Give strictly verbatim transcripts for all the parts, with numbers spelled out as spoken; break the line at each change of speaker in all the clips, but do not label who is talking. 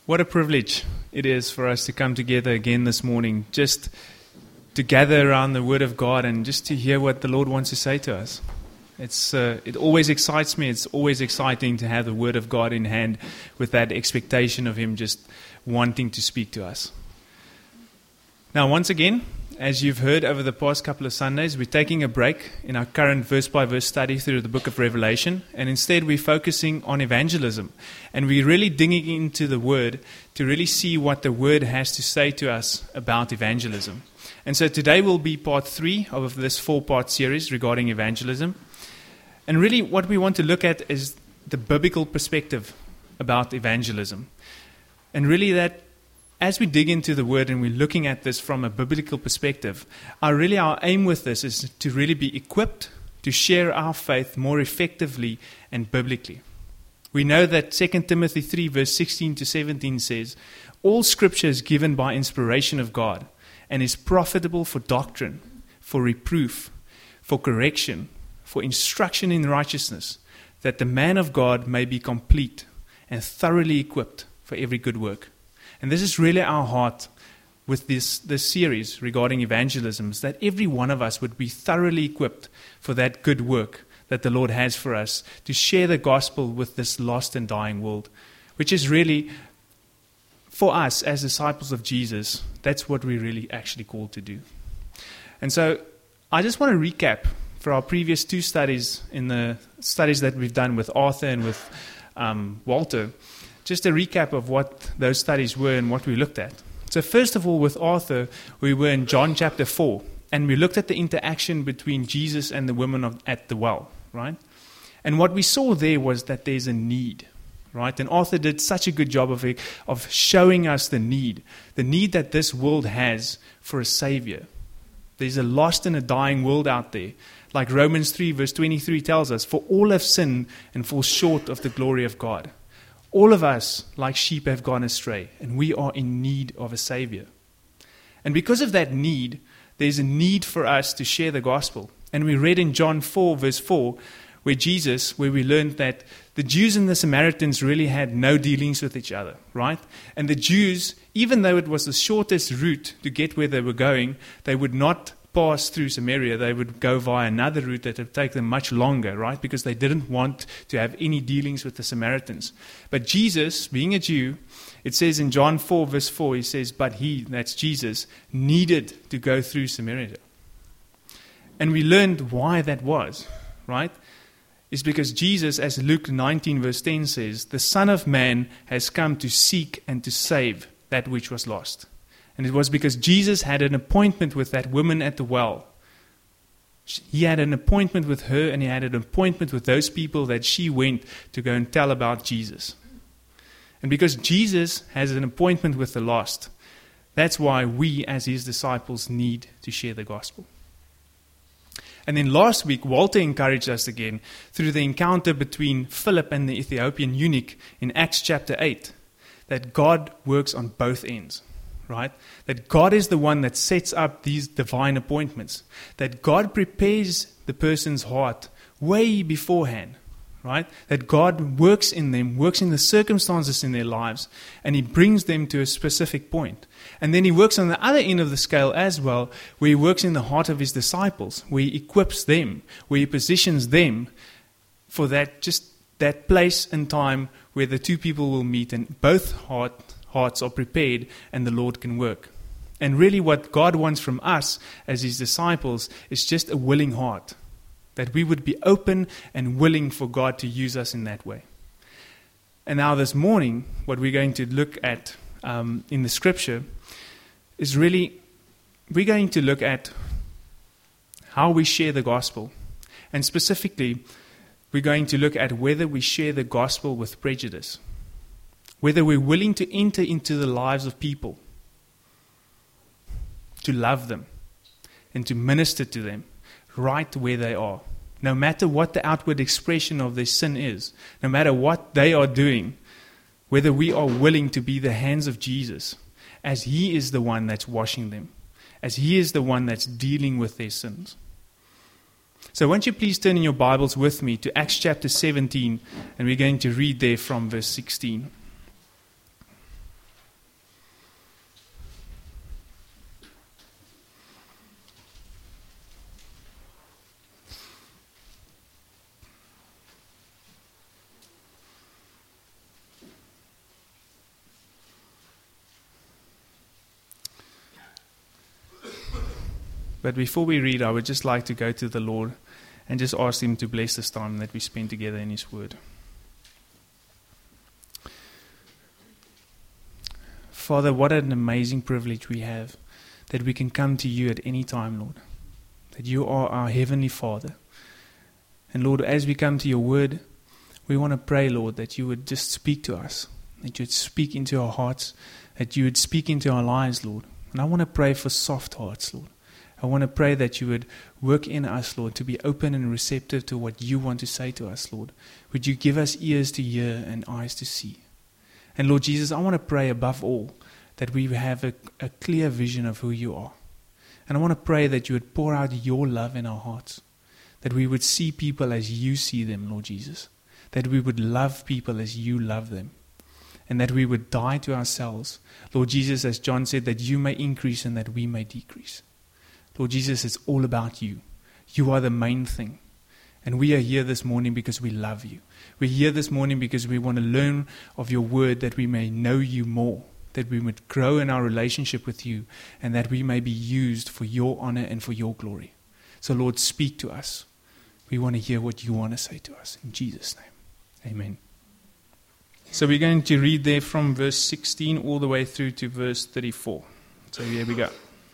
What a privilege it is for us to come together again this morning, just to gather around the Word of God and just to hear what the Lord wants to say to us. It's uh, it always excites me. It's always exciting to have the Word of God in hand with that expectation of Him just wanting to speak to us. Now, once again, as you've heard over the past couple of Sundays, we're taking a break in our current verse-by-verse study through the book of Revelation, and instead we're focusing on evangelism. And we're really digging into the Word to really see what the Word has to say to us about evangelism. And so today will be part three of this four-part series regarding evangelism. And really what we want to look at is the biblical perspective about evangelism. And really that as we dig into the Word and we're looking at this from a biblical perspective, our really our aim with this is to really be equipped to share our faith more effectively and biblically. We know that Second Timothy three verse sixteen to seventeen says, "All Scripture is given by inspiration of God and is profitable for doctrine, for reproof, for correction, for instruction in righteousness, that the man of God may be complete and thoroughly equipped for every good work." And this is really our heart with this, this series regarding evangelism, is that every one of us would be thoroughly equipped for that good work that the Lord has for us, to share the gospel with this lost and dying world, which is really, for us as disciples of Jesus, that's what we're really actually called to do. And so I just want to recap for our previous two studies, in the studies that we've done with Arthur and with um, Walter, just a recap of what those studies were and what we looked at. So first of all, with Arthur, we were in John chapter four, and we looked at the interaction between Jesus and the woman of, at the well, right? And what we saw there was that there's a need, right? And Arthur did such a good job of it, of showing us the need, the need that this world has for a Savior. There's a lost and a dying world out there. Like Romans three verse twenty-three tells us, "For all have sinned and fall short of the glory of God." All of us, like sheep, have gone astray, and we are in need of a Savior. And because of that need, there's a need for us to share the gospel. And we read in John four, verse four, where Jesus, where we learned that the Jews and the Samaritans really had no dealings with each other, right? And the Jews, even though it was the shortest route to get where they were going, they would not pass through Samaria. They would go via another route that would take them much longer, right? Because they didn't want to have any dealings with the Samaritans. But Jesus, being a Jew, it says in John four verse four, he says, but he, that's Jesus, needed to go through Samaria. And we learned why that was, right? It's because Jesus, as Luke nineteen verse ten says, the Son of Man has come to seek and to save that which was lost. And it was because Jesus had an appointment with that woman at the well. He had an appointment with her, and he had an appointment with those people that she went to go and tell about Jesus. And because Jesus has an appointment with the lost, that's why we as his disciples need to share the gospel. And then last week, Walter encouraged us again through the encounter between Philip and the Ethiopian eunuch in Acts chapter eight, that God works on both ends. Right? That God is the one that sets up these divine appointments. That God prepares the person's heart way beforehand. Right? That God works in them, works in the circumstances in their lives, and he brings them to a specific point. And then he works on the other end of the scale as well, where he works in the heart of his disciples, where he equips them, where he positions them for that, just that place and time where the two people will meet, and both heart hearts are prepared and the Lord can work. And really what God wants from us as his disciples is just a willing heart, that we would be open and willing for God to use us in that way. And now this morning, what we're going to look at um, in the scripture is really, we're going to look at how we share the gospel. And specifically, we're going to look at whether we share the gospel with prejudice. Whether we're willing to enter into the lives of people, to love them, and to minister to them right where they are. No matter what the outward expression of their sin is, no matter what they are doing, whether we are willing to be the hands of Jesus, as he is the one that's washing them, as he is the one that's dealing with their sins. So won't you please turn in your Bibles with me to Acts chapter seventeen, and we're going to read there from verse sixteen. But before we read, I would just like to go to the Lord and just ask Him to bless this time that we spend together in His Word. Father, what an amazing privilege we have that we can come to You at any time, Lord. That You are our Heavenly Father. And Lord, as we come to Your Word, we want to pray, Lord, that You would just speak to us, that You would speak into our hearts, that You would speak into our lives, Lord. And I want to pray for soft hearts, Lord. I want to pray that You would work in us, Lord, to be open and receptive to what You want to say to us, Lord. Would You give us ears to hear and eyes to see? And Lord Jesus, I want to pray above all that we have a, a clear vision of who You are. And I want to pray that You would pour out Your love in our hearts, that we would see people as You see them, Lord Jesus, that we would love people as You love them, and that we would die to ourselves. Lord Jesus, as John said, that You may increase and that we may decrease. Lord Jesus, it's all about You. You are the main thing. And we are here this morning because we love You. We're here this morning because we want to learn of Your Word, that we may know You more, that we would grow in our relationship with You, and that we may be used for Your honor and for Your glory. So Lord, speak to us. We want to hear what You want to say to us. In Jesus' name, amen. So we're going to read there from verse sixteen all the way through to verse thirty-four. So here we go.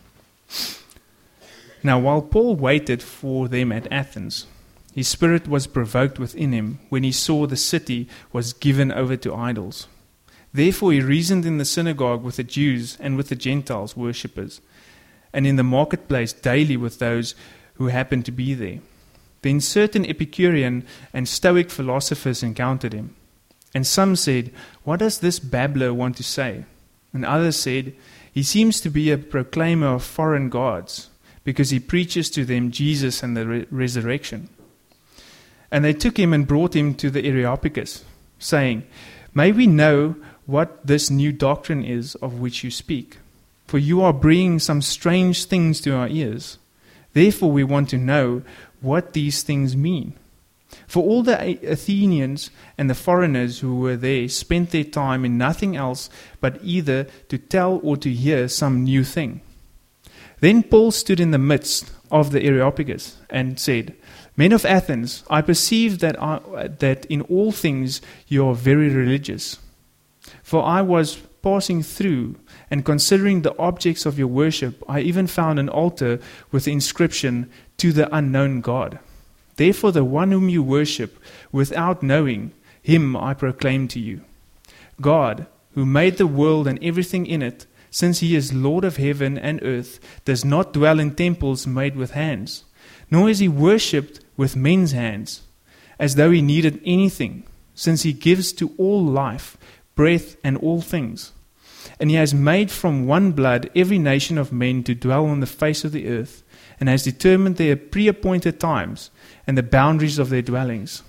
Now while Paul waited for them at Athens, his spirit was provoked within him when he saw the city was given over to idols. Therefore he reasoned in the synagogue with the Jews and with the Gentiles worshippers, and in the marketplace daily with those who happened to be there. Then certain Epicurean and Stoic philosophers encountered him. And some said, "What does this babbler want to say?" And others said, "He seems to be a proclaimer of foreign gods, because he preaches to them Jesus and the re- resurrection." And they took him and brought him to the Areopagus, saying, "May we know what this new doctrine is of which you speak? For you are bringing some strange things to our ears. Therefore we want to know what these things mean." For all the Athenians and the foreigners who were there spent their time in nothing else but either to tell or to hear some new thing. Then Paul stood in the midst of the Areopagus and said, "Men of Athens, I perceive that, I, that in all things you are very religious. For I was passing through, and considering the objects of your worship, I even found an altar with the inscription, 'To the unknown God.' Therefore the one whom you worship without knowing, him I proclaim to you. God, who made the world and everything in it, since he is Lord of heaven and earth, does not dwell in temples made with hands, nor is he worshipped with men's hands, as though he needed anything, since he gives to all life, breath, and all things. And he has made from one blood every nation of men to dwell on the face of the earth, and has determined their pre-appointed times and the boundaries of their dwellings,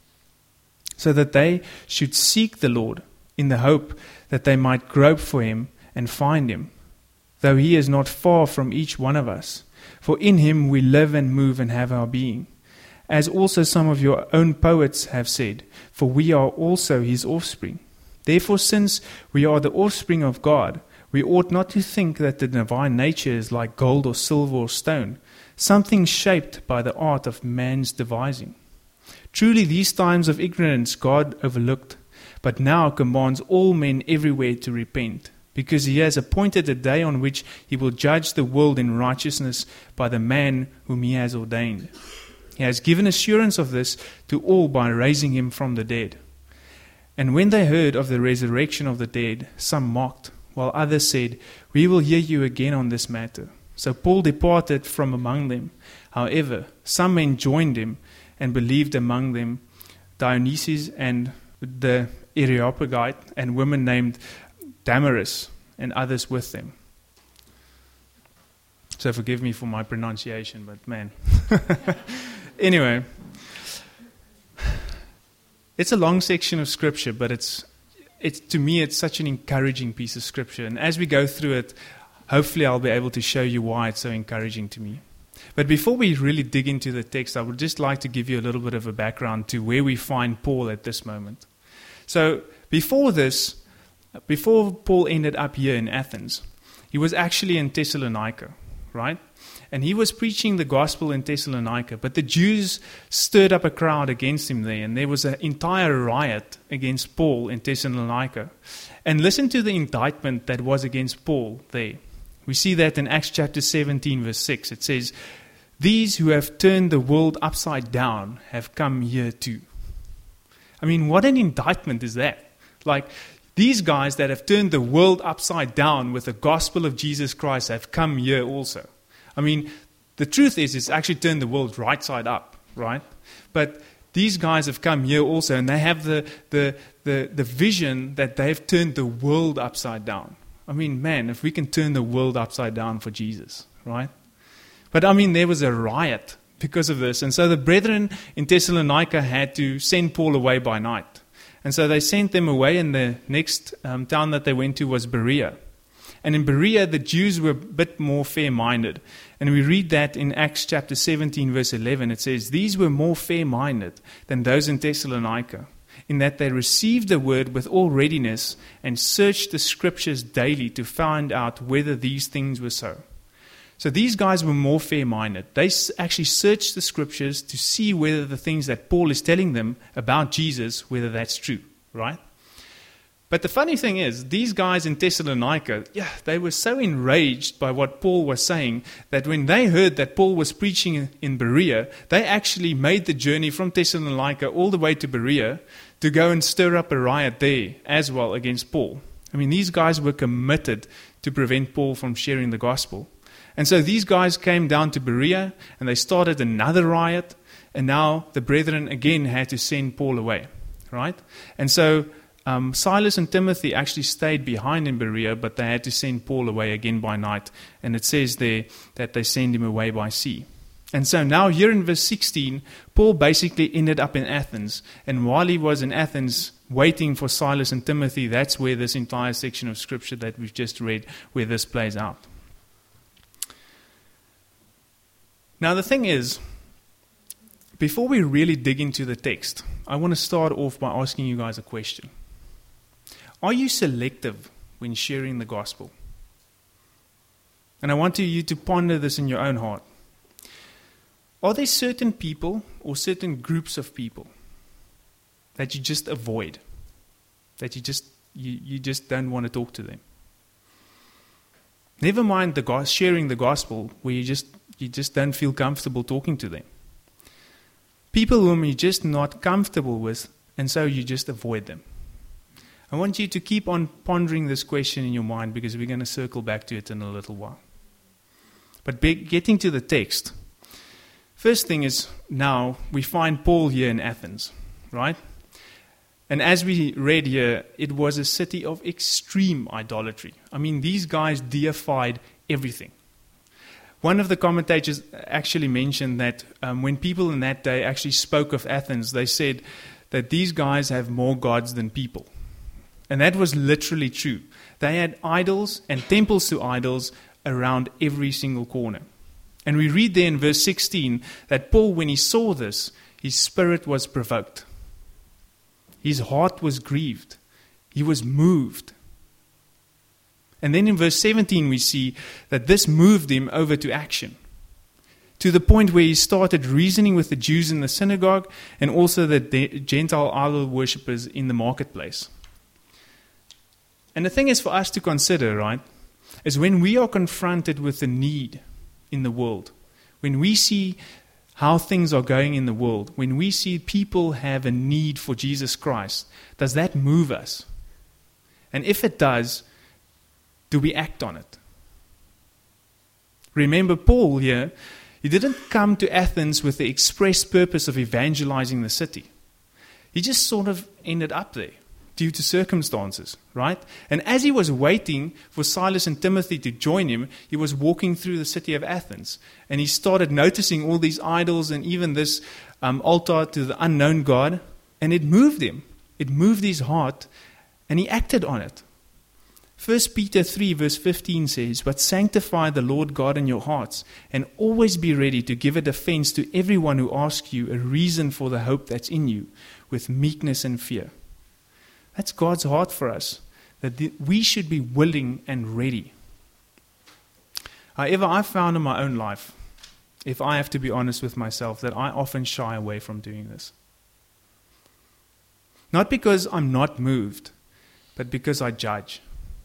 so that they should seek the Lord in the hope that they might grope for him and find him, though he is not far from each one of us. For in him we live and move and have our being. As also some of your own poets have said, for we are also his offspring. Therefore, since we are the offspring of God, we ought not to think that the divine nature is like gold or silver or stone, something shaped by the art of man's devising. Truly these times of ignorance God overlooked, but now commands all men everywhere to repent, because he has appointed a day on which he will judge the world in righteousness by the man whom he has ordained. He has given assurance of this to all by raising him from the dead. And when they heard of the resurrection of the dead, some mocked, while others said, "We will hear you again on this matter." So Paul departed from among them. However, some men joined him and believed, among them Dionysius and the Areopagite, and women named Damaris, and others with them. So forgive me for my pronunciation, but man. Anyway, it's a long section of scripture, but it's it's to me it's such an encouraging piece of scripture. And as we go through it, hopefully I'll be able to show you why it's so encouraging to me. But before we really dig into the text, I would just like to give you a little bit of a background to where we find Paul at this moment. So before this, before Paul ended up here in Athens, he was actually in Thessalonica, right? and he was preaching the gospel in Thessalonica, but the Jews stirred up a crowd against him there, and there was an entire riot against Paul in Thessalonica. And listen to the indictment that was against Paul there. We see that in Acts chapter seventeen, verse six. It says, "These who have turned the world upside down have come here too." I mean, what an indictment is that? Like, these guys that have turned the world upside down with the gospel of Jesus Christ have come here also. I mean, the truth is, it's actually turned the world right side up, right? But these guys have come here also, and they have the, the, the, the vision that they've turned the world upside down. I mean, man, if we can turn the world upside down for Jesus, right? But I mean, there was a riot because of this. And so the brethren in Thessalonica had to send Paul away by night. And so they sent them away, and the next um, town that they went to was Berea. And in Berea, the Jews were a bit more fair-minded. And we read that in Acts chapter seventeen, verse eleven. It says, "These were more fair-minded than those in Thessalonica, in that they received the word with all readiness and searched the scriptures daily to find out whether these things were so." So these guys were more fair-minded. They actually searched the scriptures to see whether the things that Paul is telling them about Jesus, whether that's true, right? But the funny thing is, these guys in Thessalonica, yeah, they were so enraged by what Paul was saying that when they heard that Paul was preaching in Berea, they actually made the journey from Thessalonica all the way to Berea to go and stir up a riot there as well against Paul. I mean, these guys were committed to prevent Paul from sharing the gospel. And so these guys came down to Berea, and they started another riot, and now the brethren again had to send Paul away, right? And so um, Silas and Timothy actually stayed behind in Berea, but they had to send Paul away again by night. And it says there that they send him away by sea. And so now here in verse sixteen, Paul basically ended up in Athens. And while he was in Athens waiting for Silas and Timothy, that's where this entire section of scripture that we've just read, where this plays out. Now the thing is, before we really dig into the text, I want to start off by asking you guys a question. Are you selective when sharing the gospel? And I want you to ponder this in your own heart. Are there certain people or certain groups of people that you just avoid? That you just you, you just don't want to talk to them? Never mind the go- sharing the gospel where you just you just don't feel comfortable talking to them. People whom you're just not comfortable with, and so you just avoid them. I want you to keep on pondering this question in your mind, because we're going to circle back to it in a little while. But be- getting to the text, first thing is, now we find Paul here in Athens, right? And as we read here, it was a city of extreme idolatry. I mean, these guys deified everything. One of the commentators actually mentioned that um, when people in that day actually spoke of Athens, they said that these guys have more gods than people. And that was literally true. They had idols and temples to idols around every single corner. And we read there in verse sixteen that Paul, when he saw this, his spirit was provoked. His heart was grieved. He was moved. And then in verse seventeen we see that this moved him over to action, to the point where he started reasoning with the Jews in the synagogue and also the Gentile idol worshippers in the marketplace. And the thing is for us to consider, right, is when we are confronted with the need in the world, when we see how things are going in the world, when we see people have a need for Jesus Christ, does that move us? And if it does, do we act on it? Remember Paul here, he didn't come to Athens with the express purpose of evangelizing the city. He just sort of ended up there due to circumstances, right? And as he was waiting for Silas and Timothy to join him, he was walking through the city of Athens. And he started noticing all these idols and even this um, altar to the unknown God. And it moved him. It moved his heart, and he acted on it. First Peter three verse fifteen says, "But sanctify the Lord God in your hearts, and always be ready to give a defense to everyone who asks you a reason for the hope that's in you, with meekness and fear." That's God's heart for us, that we should be willing and ready. However, I've found in my own life if I have to be honest with myself, that I often shy away from doing this. Not because I'm not moved, but because I judge.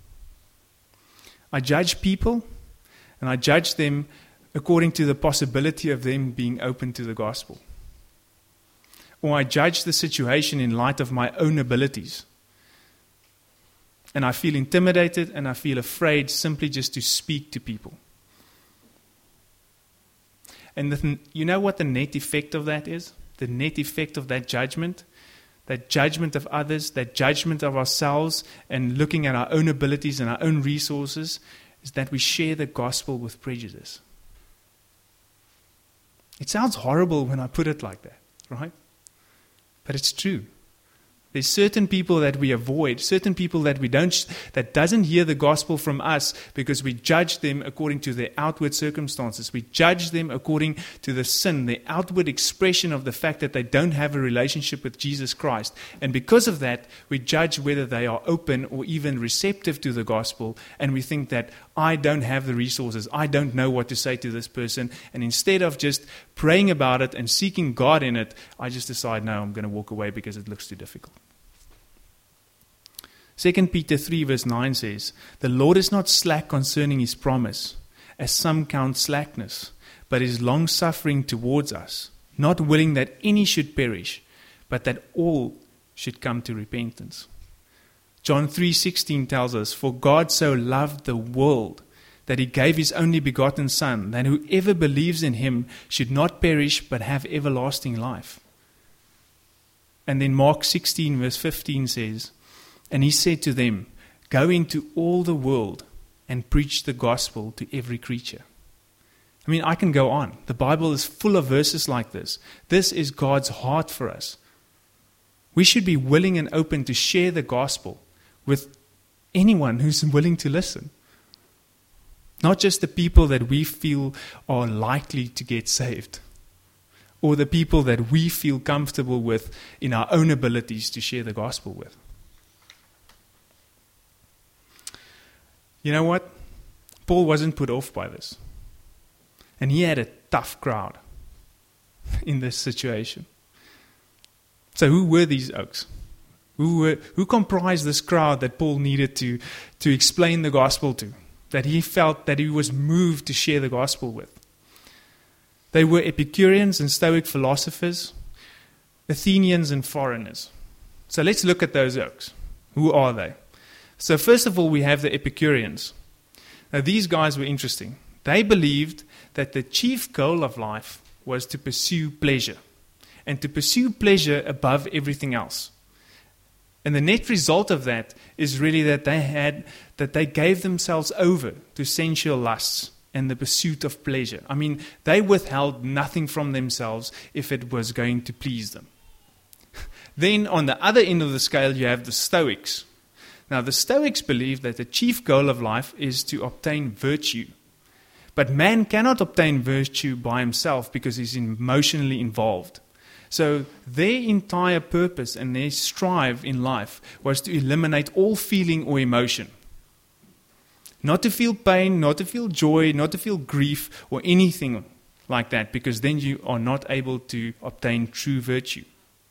I judge people, and I judge them according to the possibility of them being open to the gospel. Or I judge the situation in light of my own abilities. And I feel intimidated and I feel afraid simply just to speak to people. And the, you know what the net effect of that is? The net effect of that judgment, that judgment of others, that judgment of ourselves, and looking at our own abilities and our own resources, is that we share the gospel with prejudice. It sounds horrible when I put it like that, right? But it's true. There's certain people that we avoid, certain people that we don't, that doesn't hear the gospel from us because we judge them according to their outward circumstances. We judge them according to the sin, the outward expression of the fact that they don't have a relationship with Jesus Christ. And because of that, we judge whether they are open or even receptive to the gospel. And we think that I don't have the resources. I don't know what to say to this person. And instead of just praying about it and seeking God in it, I just decide, no, I'm going to walk away because it looks too difficult. Second Peter three verse nine says, "The Lord is not slack concerning his promise, as some count slackness, but is long-suffering towards us, not willing that any should perish, but that all should come to repentance." John three sixteen tells us, "For God so loved the world that he gave his only begotten Son, that whoever believes in him should not perish but have everlasting life." And then Mark sixteen verse fifteen says, "And he said to them, go into all the world and preach the gospel to every creature." I mean, I can go on. The Bible is full of verses like this. This is God's heart for us. We should be willing and open to share the gospel with anyone who's willing to listen. Not just the people that we feel are likely to get saved, or the people that we feel comfortable with in our own abilities to share the gospel with. You know what? Paul wasn't put off by this. And he had a tough crowd in this situation. So who were these oaks? Who were, who comprised this crowd that Paul needed to, to explain the gospel to? That he felt that he was moved to share the gospel with? They were Epicureans and Stoic philosophers, Athenians and foreigners. So let's look at those oaks. Who are they? So first of all, we have the Epicureans. Now these guys were interesting. They believed that the chief goal of life was to pursue pleasure, and to pursue pleasure above everything else. And the net result of that is really that they had that they gave themselves over to sensual lusts and the pursuit of pleasure. I mean, they withheld nothing from themselves if it was going to please them. Then on the other end of the scale, you have the Stoics. Now, the Stoics believe that the chief goal of life is to obtain virtue. But man cannot obtain virtue by himself because he's emotionally involved. So their entire purpose and their strive in life was to eliminate all feeling or emotion. Not to feel pain, not to feel joy, not to feel grief or anything like that, because then you are not able to obtain true virtue.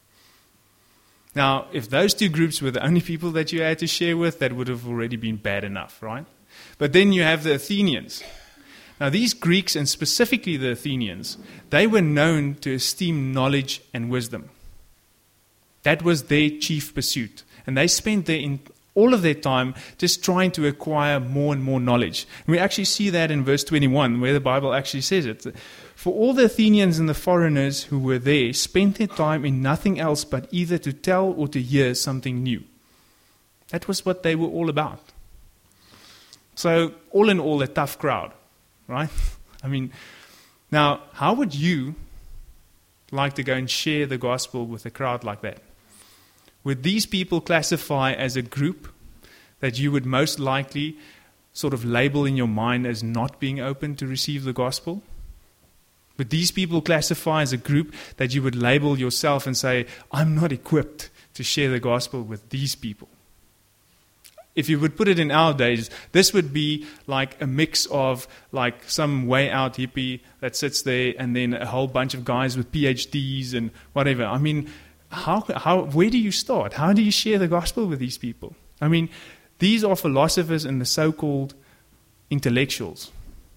Now, if those two groups were the only people that you had to share with, that would have already been bad enough, right? But then you have the Athenians. Now, these Greeks, and specifically the Athenians, they were known to esteem knowledge and wisdom. That was their chief pursuit. And they spent their in, all of their time just trying to acquire more and more knowledge. And we actually see that in verse twenty-one, where the Bible actually says it. "For all the Athenians and the foreigners who were there spent their time in nothing else but either to tell or to hear something new." That was what they were all about. So, all in all, a tough crowd, right? I mean, now, how would you like to go and share the gospel with a crowd like that? Would these people classify as a group that you would most likely sort of label in your mind as not being open to receive the gospel? Would these people classify as a group that you would label yourself and say, I'm not equipped to share the gospel with these people? if you would put it in our days, this would be like a mix of like some way out hippie that sits there and then a whole bunch of guys with P H Ds and whatever. I mean, how, how, where do you start? How do you share the gospel with these people? I mean, these are philosophers and the so-called intellectuals.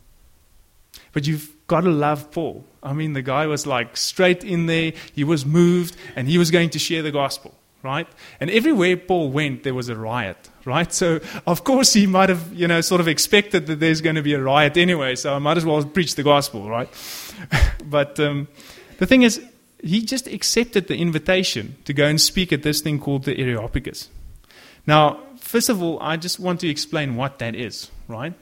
But you've got to love Paul. I mean, the guy was like straight in there. He was moved and he was going to share the gospel, right? And everywhere Paul went, there was a riot, right? So, of course, he might have, you know, sort of expected that there's going to be a riot anyway, so I might as well preach the gospel, right? But um, the thing is, he just accepted the invitation to go and speak at this thing called the Areopagus. Now, first of all, I just want to explain what that is, right?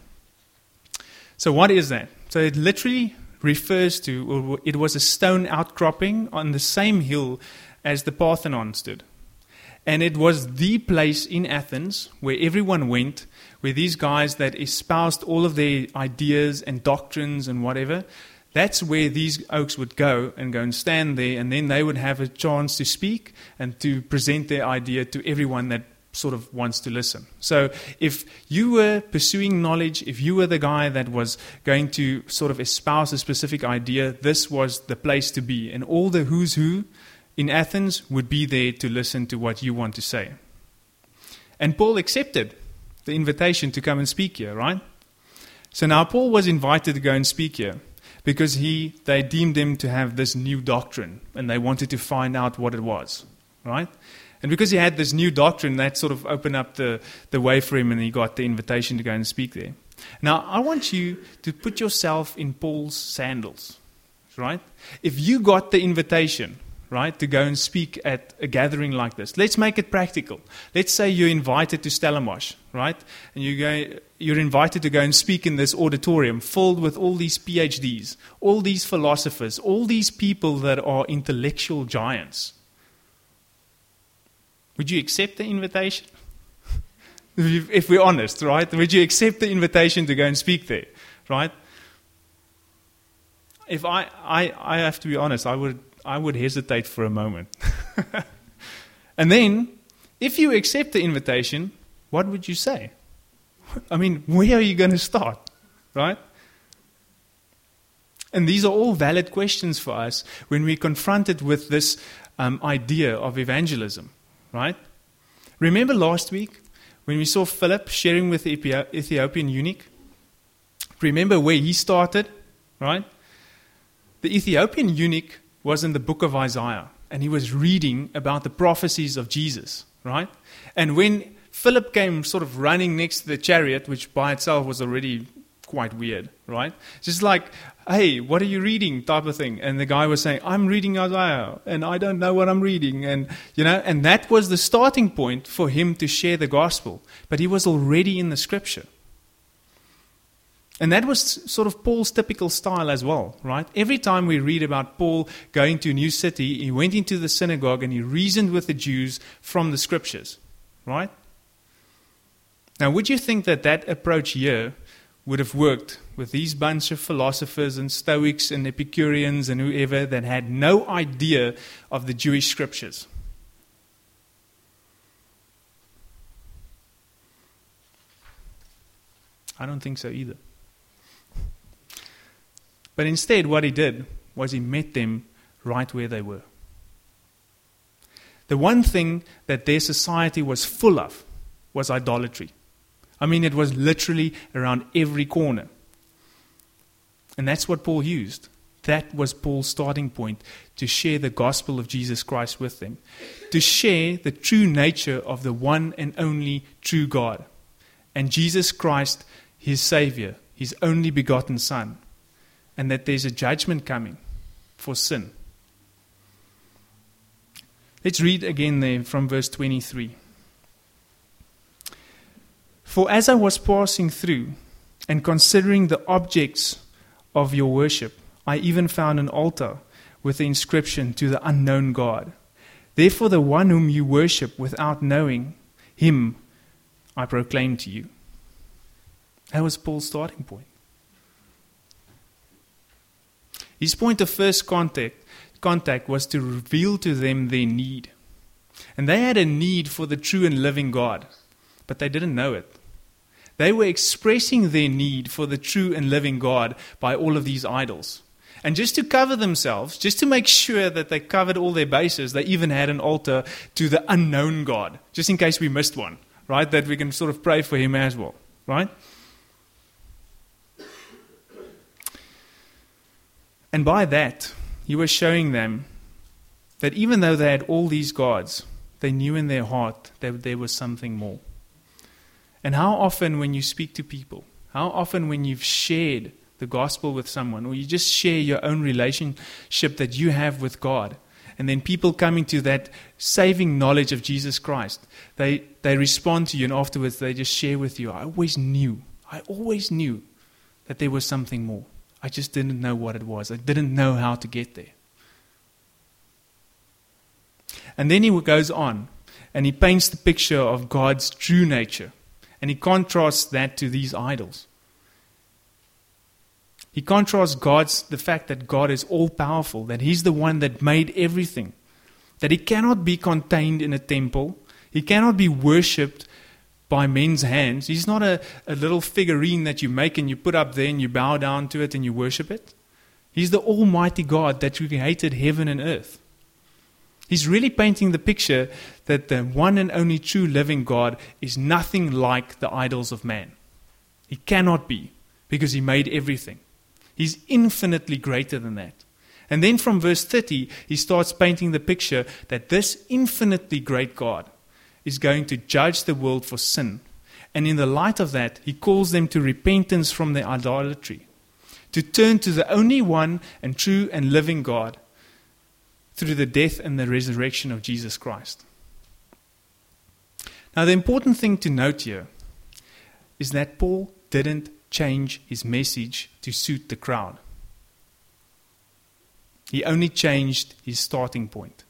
So what is that? So it literally refers to, or it was a stone outcropping on the same hill as the Parthenon stood. And it was the place in Athens where everyone went, where these guys that espoused all of their ideas and doctrines and whatever, that's where these oaks would go and go and stand there, and then they would have a chance to speak and to present their idea to everyone that sort of wants to listen. So if you were pursuing knowledge, if you were the guy that was going to sort of espouse a specific idea, this was the place to be. And all the who's who in Athens would be there to listen to what you want to say. And Paul accepted the invitation to come and speak here, right? So now Paul was invited to go and speak here because he they deemed him to have this new doctrine and they wanted to find out what it was, right? And because he had this new doctrine, that sort of opened up the, the way for him, and he got the invitation to go and speak there. Now, I want you to put yourself in Paul's sandals, right? If you got the invitation, right, to go and speak at a gathering like this, let's make it practical. Let's say you're invited to Stellenbosch, right? And you go, you're invited to go and speak in this auditorium filled with all these P H Ds, all these philosophers, all these people that are intellectual giants. Would you accept the invitation? If we're honest, right? Would you accept the invitation to go and speak there, right? If I, I, I have to be honest, I would, I would hesitate for a moment. And then, if you accept the invitation, what would you say? I mean, where are you going to start, right? And these are all valid questions for us when we're confronted with this um, idea of evangelism. Right? Remember last week when we saw Philip sharing with the Ethiopian eunuch? Remember where he started? Right? The Ethiopian eunuch was in the book of Isaiah, and he was reading about the prophecies of Jesus. Right? And when Philip came sort of running next to the chariot, which by itself was already quite weird, right? Just like, hey, what are you reading type of thing. And the guy was saying, I'm reading Isaiah, and I don't know what I'm reading. And, you know, and that was the starting point for him to share the gospel. But he was already in the scripture. And that was sort of Paul's typical style as well, right? Every time we read about Paul going to a new city, he went into the synagogue and he reasoned with the Jews from the scriptures, right? Now, would you think that that approach here would have worked with these bunch of philosophers and Stoics and Epicureans and whoever that had no idea of the Jewish scriptures? I don't think so either. But instead, what he did was he met them right where they were. The one thing that their society was full of was idolatry. I mean, it was literally around every corner. And that's what Paul used. That was Paul's starting point, to share the gospel of Jesus Christ with them. To share the true nature of the one and only true God. And Jesus Christ, his Savior, his only begotten Son. And that there's a judgment coming for sin. Let's read again there from verse twenty-three. For as I was passing through and considering the objects of your worship, I even found an altar with the inscription, to the unknown God. Therefore the one whom you worship without knowing, him I proclaim to you. That was Paul's starting point. His point of first contact, contact was to reveal to them their need. And they had a need for the true and living God. but they didn't know it. They were expressing their need for the true and living God by all of these idols. And just to cover themselves, just to make sure that they covered all their bases, they even had an altar to the unknown God, just in case we missed one, right? That we can sort of pray for him as well, right? And by that, he was showing them that even though they had all these gods, they knew in their heart that there was something more. And how often when you speak to people, how often when you've shared the gospel with someone, or you just share your own relationship that you have with God, and then people coming to that saving knowledge of Jesus Christ, they, they respond to you, and afterwards they just share with you, I always knew, I always knew that there was something more. I just didn't know what it was. I didn't know how to get there. And then he goes on, and he paints the picture of God's true nature, and he contrasts that to these idols. He contrasts God's, the fact that God is all-powerful, that he's the one that made everything, that he cannot be contained in a temple, he cannot be worshipped by men's hands. He's not a, a little figurine that you make and you put up there and you bow down to it and you worship it. He's the almighty God that created heaven and earth. He's really painting the picture that the one and only true living God is nothing like the idols of man. He cannot be, because he made everything. He's infinitely greater than that. And then from verse thirty, he starts painting the picture that this infinitely great God is going to judge the world for sin. And in the light of that, he calls them to repentance from their idolatry, to turn to the only one and true and living God through the death and the resurrection of Jesus Christ. Now, the important thing to note here is that Paul didn't change his message to suit the crowd. He only changed his starting point.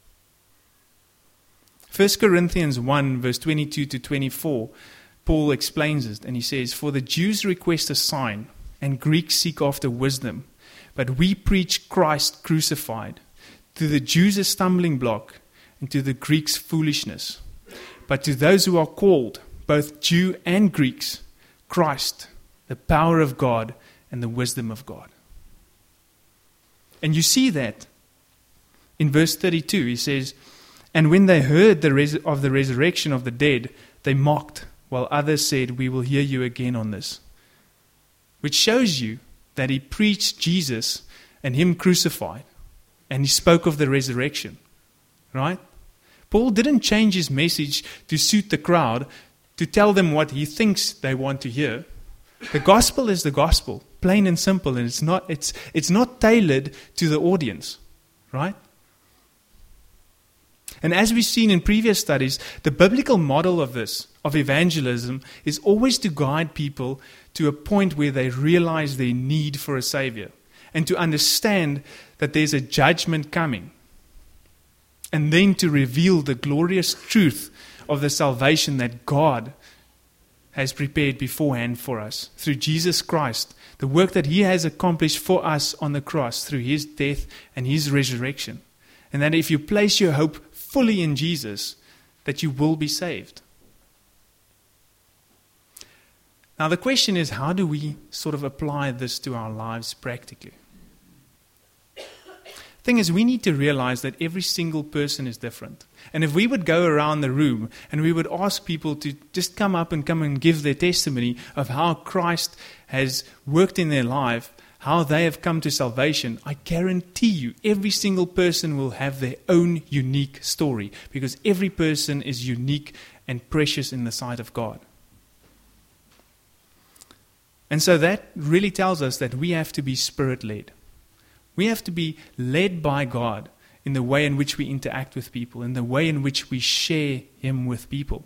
First Corinthians one, verse twenty-two to twenty-four, Paul explains it, and he says, For the Jews request a sign, and Greeks seek after wisdom, but we preach Christ crucified. To the Jews a stumbling block, and to the Greeks foolishness. But to those who are called, both Jew and Greeks, Christ, the power of God and the wisdom of God. And you see that in verse thirty-two. He says, And when they heard the res- of the resurrection of the dead, they mocked, while others said, We will hear you again on this. Which shows you that he preached Jesus and him crucified. And he spoke of the resurrection. Right? Paul didn't change his message to suit the crowd, to tell them what he thinks they want to hear. The gospel is the gospel, plain and simple, and it's not it's it's not tailored to the audience, right? And as we've seen in previous studies, the biblical model of this, of evangelism, is always to guide people to a point where they realize their need for a Savior, and to understand that there's a judgment coming. And then to reveal the glorious truth of the salvation that God has prepared beforehand for us through Jesus Christ, the work that he has accomplished for us on the cross through his death and his resurrection. And that if you place your hope fully in Jesus, that you will be saved. Now the question is, how do we sort of apply this to our lives practically? The thing is, we need to realize that every single person is different. And if we would go around the room and we would ask people to just come up and come and give their testimony of how Christ has worked in their life, how they have come to salvation, I guarantee you every single person will have their own unique story, because every person is unique and precious in the sight of God. And so that really tells us that we have to be Spirit-led. We have to be led by God in the way in which we interact with people, in the way in which we share him with people.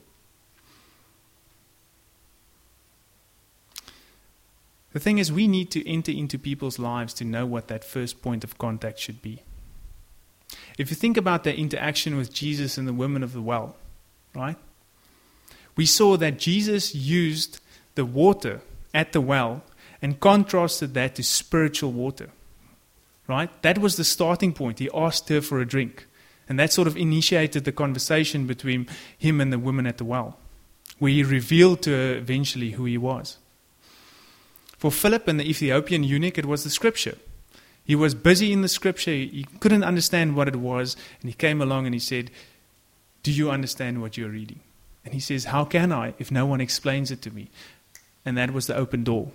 The thing is, we need to enter into people's lives to know what that first point of contact should be. If you think about the interaction with Jesus and the woman of the well, right? We saw that Jesus used the water at the well and contrasted that to spiritual water. Right? That was the starting point. He asked her for a drink. And that sort of initiated the conversation between him and the woman at the well. where he revealed to her eventually who he was. For Philip and the Ethiopian eunuch, it was the scripture. He was busy in the scripture. He couldn't understand what it was. And he came along and he said, do you understand what you're reading? And he says, how can I if no one explains it to me? And that was the open door.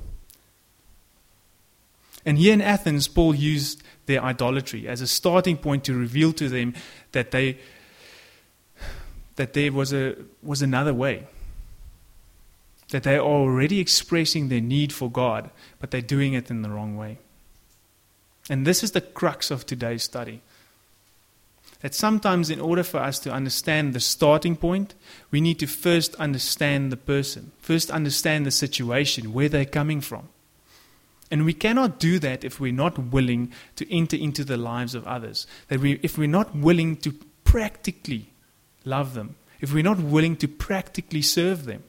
And here in Athens, Paul used their idolatry as a starting point to reveal to them that they that there was a was another way. That they are already expressing their need for God, but they're doing it in the wrong way. And this is the crux of today's study. That sometimes in order for us to understand the starting point, we need to first understand the person, first understand the situation, where they're coming from. And we cannot do that if we're not willing to enter into the lives of others. That we, if we're not willing to practically love them, if we're not willing to practically serve them.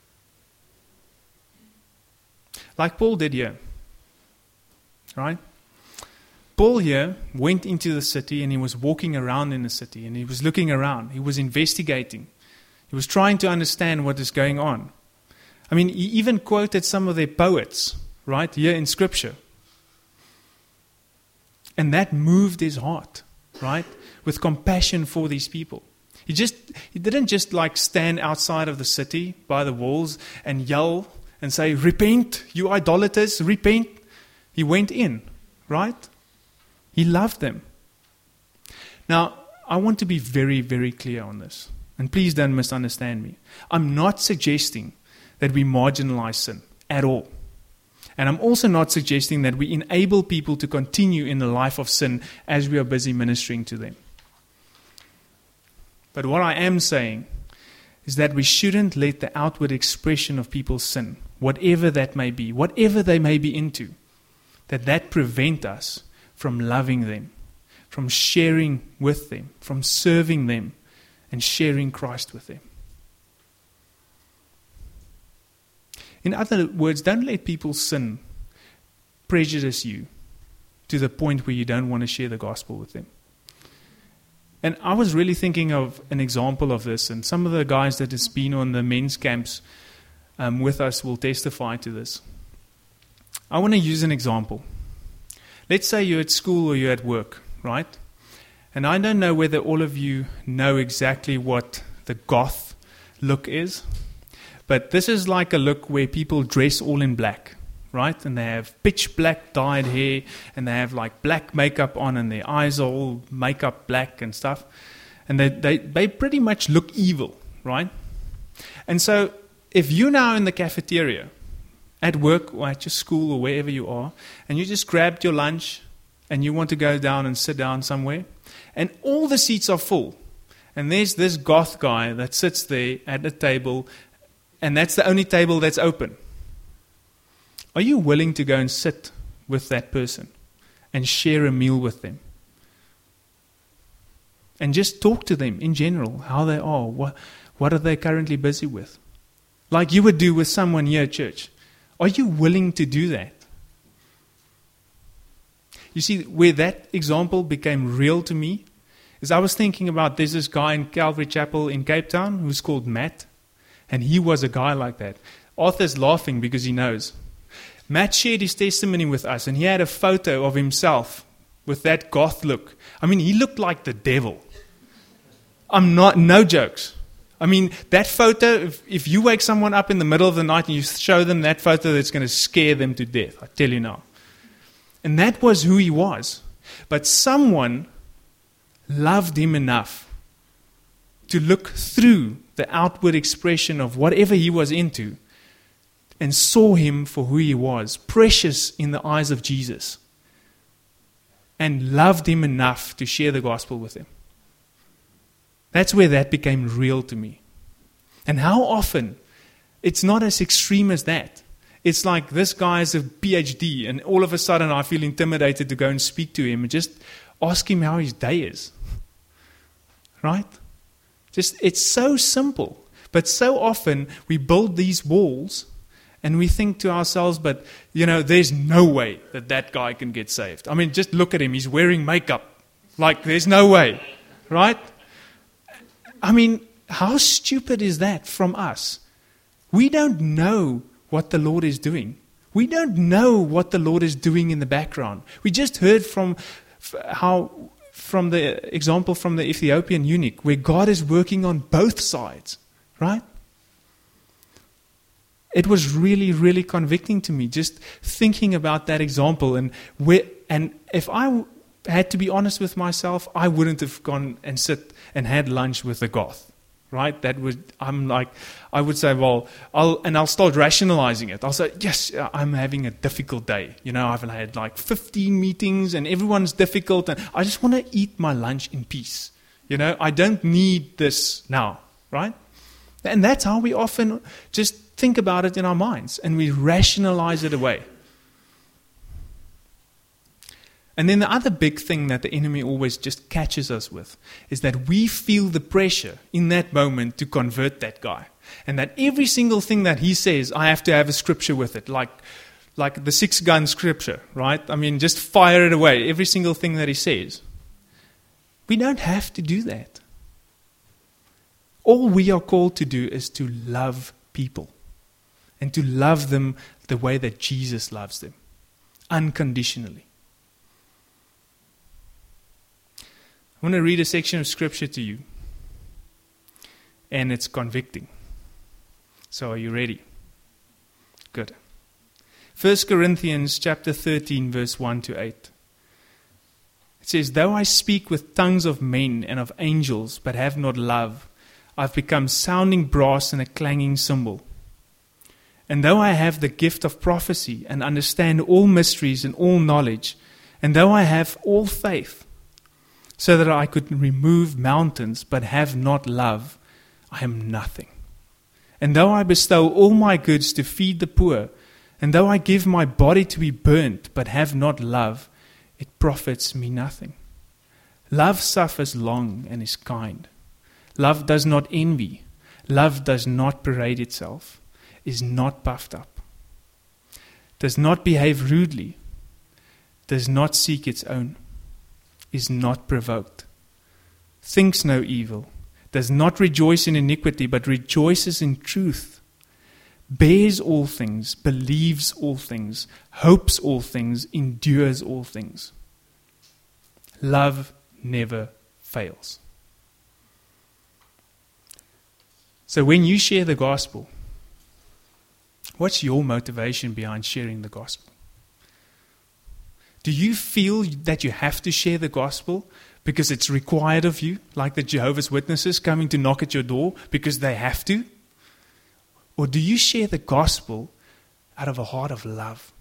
Like Paul did here. Right? Paul here went into the city and he was walking around in the city and he was looking around. He was investigating. He was trying to understand what is going on. I mean, he even quoted some of their poets, right, here in Scripture. And that moved his heart, right, with compassion for these people. He just, he didn't just like stand outside of the city by the walls and yell and say, repent, you idolaters, repent. He went in, right? He loved them. Now, I want to be very, very clear on this. And please don't misunderstand me. I'm not suggesting that we marginalize sin at all. And I'm also not suggesting that we enable people to continue in the life of sin as we are busy ministering to them. But what I am saying is that we shouldn't let the outward expression of people's sin, whatever that may be, whatever they may be into, that that prevent us from loving them, from sharing with them, from serving them, and sharing Christ with them. In other words, don't let people's sin prejudice you to the point where you don't want to share the gospel with them. And I was really thinking of an example of this, and some of the guys that has been on the men's camps um, with us will testify to this. I want to use an example. Let's say you're at school or you're at work, right? And I don't know whether all of you know exactly what the goth look is, but this is like a look where people dress all in black, right? And they have pitch black dyed hair, and they have like black makeup on, and their eyes are all makeup black and stuff. And they, they, they pretty much look evil, right? And so if you're now in the cafeteria, at work or at your school or wherever you are, and you just grabbed your lunch and you want to go down and sit down somewhere, and all the seats are full, and there's this goth guy that sits there at a table, and that's the only table that's open. Are you willing to go and sit with that person and share a meal with them? And just talk to them in general, how they are, what, what are they currently busy with? Like you would do with someone here at church. Are you willing to do that? You see, where that example became real to me is I was thinking about there's this guy in Calvary Chapel in Cape Town who's called Matt, and he was a guy like that. Arthur's laughing because he knows. Matt shared his testimony with us, and he had a photo of himself with that goth look. I mean, he looked like the devil. I'm not, no jokes. I mean, that photo, if, if you wake someone up in the middle of the night and you show them that photo, that's going to scare them to death, I tell you now. And that was who he was. But someone loved him enough to look through the outward expression of whatever he was into and saw him for who he was, precious in the eyes of Jesus, and loved him enough to share the gospel with him. That's where that became real to me. And how often, it's not as extreme as that. It's like this guy is a P H D, and all of a sudden I feel intimidated to go and speak to him and just ask him how his day is. Right? Just, it's so simple. But so often we build these walls and we think to ourselves, but, you know, there's no way that that guy can get saved. I mean, just look at him. He's wearing makeup. Like, there's no way. Right? I mean, how stupid is that from us? We don't know what the Lord is doing. We don't know what the Lord is doing in the background. We just heard from how, from the example from the Ethiopian eunuch, where God is working on both sides, right? It was really, really convicting to me, just thinking about that example. And where, and if I had to be honest with myself, I wouldn't have gone and sit and had lunch with a Goth. Right? That would, I'm like, I would say, well, I'll, and I'll start rationalizing it. I'll say, yes, I'm having a difficult day. You know, I've had like fifteen meetings and everyone's difficult and I just want to eat my lunch in peace. You know, I don't need this now, right? And that's how we often just think about it in our minds and we rationalize it away. And then the other big thing that the enemy always just catches us with is that we feel the pressure in that moment to convert that guy. And that every single thing that he says, I have to have a scripture with it, like like the six-gun scripture, right? I mean, just fire it away, every single thing that he says. We don't have to do that. All we are called to do is to love people and to love them the way that Jesus loves them, unconditionally. I want to read a section of scripture to you. And it's convicting. So are you ready? Good. First Corinthians chapter thirteen, verse one to eight. It says, though I speak with tongues of men and of angels, but have not love, I've become sounding brass and a clanging cymbal. And though I have the gift of prophecy and understand all mysteries and all knowledge, and though I have all faith, so that I could remove mountains, but have not love, I am nothing. And though I bestow all my goods to feed the poor, and though I give my body to be burnt, but have not love, it profits me nothing. Love suffers long and is kind. Love does not envy. Love does not parade itself, is not puffed up, does not behave rudely, does not seek its own, is not provoked, thinks no evil, does not rejoice in iniquity, but rejoices in truth, bears all things, believes all things, hopes all things, endures all things. Love never fails. So when you share the gospel, what's your motivation behind sharing the gospel? Do you feel that you have to share the gospel because it's required of you, like the Jehovah's Witnesses coming to knock at your door because they have to? Or do you share the gospel out of a heart of love?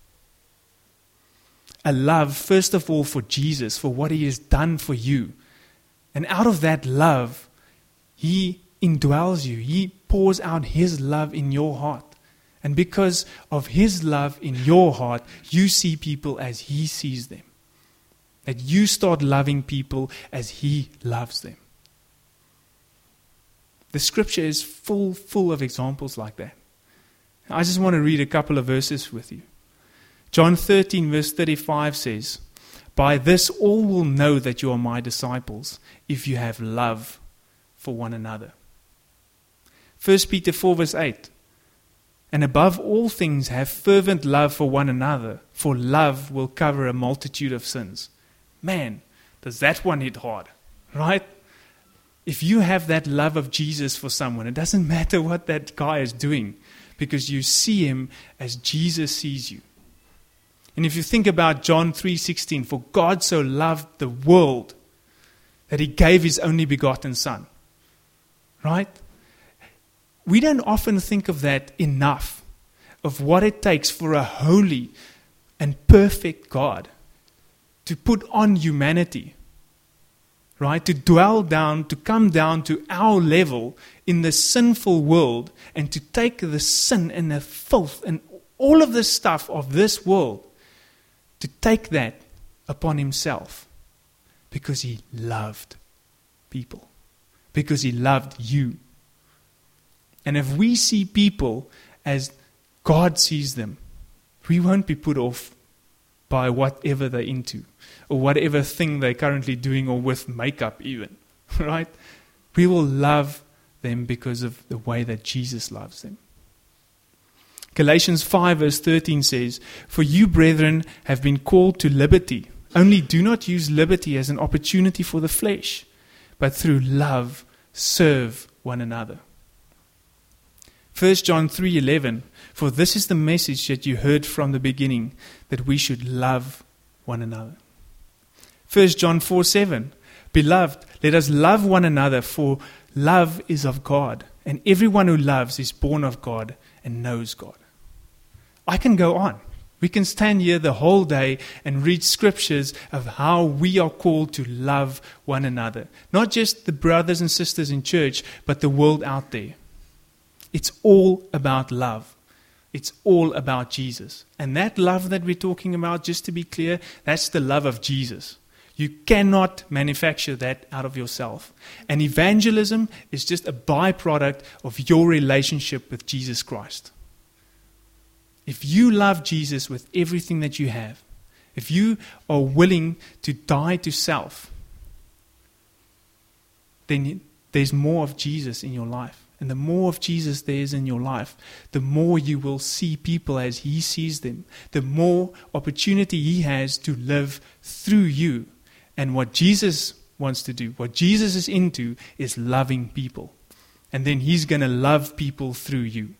A love, first of all, for Jesus, for what He has done for you. And out of that love, He indwells you. He pours out His love in your heart. And because of His love in your heart, you see people as He sees them. That you start loving people as He loves them. The scripture is full, full of examples like that. I just want to read a couple of verses with you. John thirteen verse thirty-five says, by this all will know that you are my disciples, if you have love for one another. First Peter four verse eight, and above all things have fervent love for one another, for love will cover a multitude of sins. Man, does that one hit hard, right? If you have that love of Jesus for someone, it doesn't matter what that guy is doing, because you see him as Jesus sees you. And if you think about John three sixteen, for God so loved the world that He gave His only begotten Son, right? We don't often think of that enough, of what it takes for a holy and perfect God to put on humanity, right? To dwell down, to come down to our level in the sinful world and to take the sin and the filth and all of the stuff of this world, to take that upon Himself because He loved people, because He loved you. And if we see people as God sees them, we won't be put off by whatever they're into or whatever thing they're currently doing, or with makeup even, right? We will love them because of the way that Jesus loves them. Galatians five verse thirteen says, "For you, brethren, have been called to liberty. Only do not use liberty as an opportunity for the flesh, but through love serve one another." First John three eleven, "For this is the message that you heard from the beginning, that we should love one another." First John four seven, "Beloved, let us love one another, for love is of God, and everyone who loves is born of God and knows God." I can go on. We can stand here the whole day and read scriptures of how we are called to love one another. Not just the brothers and sisters in church, but the world out there. It's all about love. It's all about Jesus. And that love that we're talking about, just to be clear, that's the love of Jesus. You cannot manufacture that out of yourself. And evangelism is just a byproduct of your relationship with Jesus Christ. If you love Jesus with everything that you have, if you are willing to die to self, then there's more of Jesus in your life. And the more of Jesus there is in your life, the more you will see people as He sees them. The more opportunity He has to live through you. And what Jesus wants to do, what Jesus is into, is loving people. And then He's going to love people through you.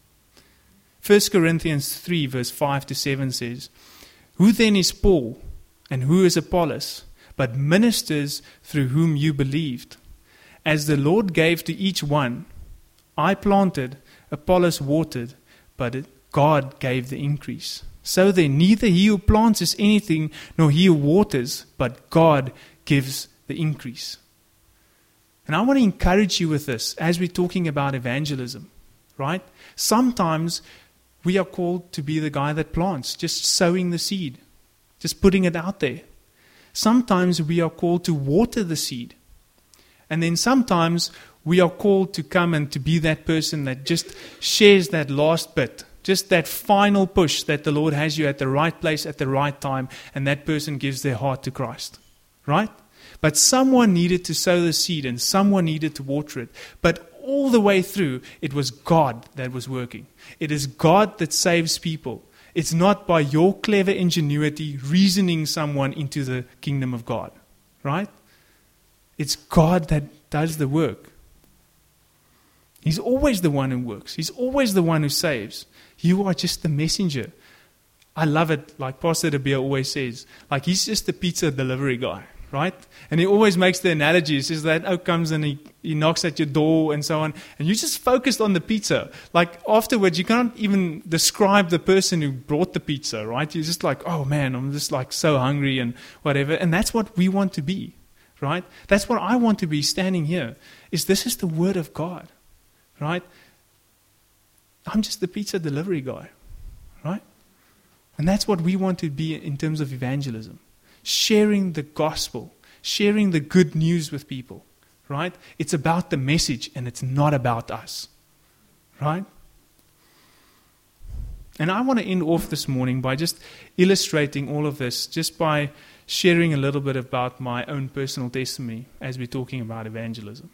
First Corinthians three verse five to seven says, "Who then is Paul, and who is Apollos, but ministers through whom you believed? As the Lord gave to each one, I planted, Apollos watered, but God gave the increase. So then neither he who plants is anything, nor he who waters, but God gives the increase." And I want to encourage you with this as we're talking about evangelism, right? Sometimes we are called to be the guy that plants, just sowing the seed, just putting it out there. Sometimes we are called to water the seed. And then sometimes we are called to come and to be that person that just shares that last bit, just that final push that the Lord has you at the right place at the right time, and that person gives their heart to Christ, right? But someone needed to sow the seed and someone needed to water it. But all the way through, it was God that was working. It is God that saves people. It's not by your clever ingenuity reasoning someone into the kingdom of God, right? It's God that does the work. He's always the one who works. He's always the one who saves. You are just the messenger. I love it, like Pastor De Beer always says, like he's just the pizza delivery guy, right? And he always makes the analogy. He says that oak comes and he, he knocks at your door and so on, and you just focused on the pizza. Like afterwards, you can't even describe the person who brought the pizza, right? You're just like, oh man, I'm just like so hungry and whatever. And that's what we want to be, right? That's what I want to be standing here, is this is the Word of God, right? I'm just the pizza delivery guy, right? And that's what we want to be in terms of evangelism. Sharing the gospel, sharing the good news with people, right? It's about the message and it's not about us, right? And I want to end off this morning by just illustrating all of this, just by sharing a little bit about my own personal testimony as we're talking about evangelism.